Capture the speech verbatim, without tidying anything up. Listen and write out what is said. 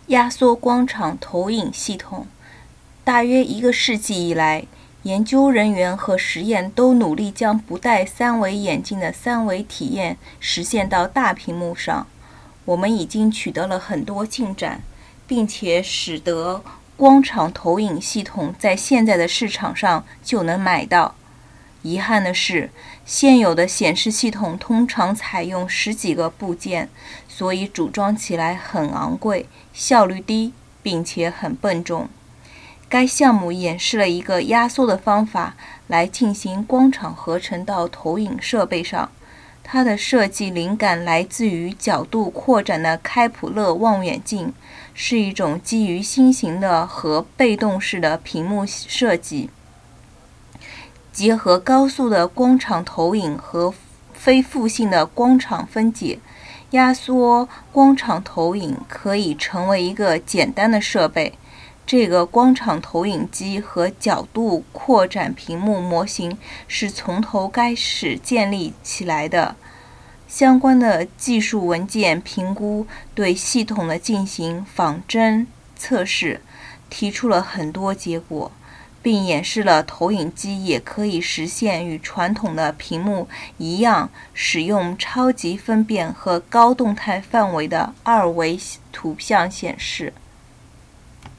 压缩光场投影系统。大约一个世纪以来，研究人员和实验都努力将不戴三维眼镜的三维体验实现到大屏幕上。我们已经取得了很多进展，并且使得光场投影系统在现在的市场上就能买到。遗憾的是，现有的显示系统通常采用十几个部件，所以组装起来很昂贵，效率低，并且很笨重。该项目演示了一个压缩的方法来进行光场合成到投影设备上。它的设计灵感来自于角度扩展的开普勒望远镜，是一种基于新型的和被动式的屏幕设计。结合高速的光场投影和非负性的光场分解，压缩光场投影可以成为一个简单的设备。这个光场投影机和角度扩展屏幕模型是从头开始建立起来的。相关的技术文件评估对系统的进行仿真测试，提出了很多结果，并演示了投影机也可以实现与传统的屏幕一样，使用超级分辨和高动态范围的二维图像显示。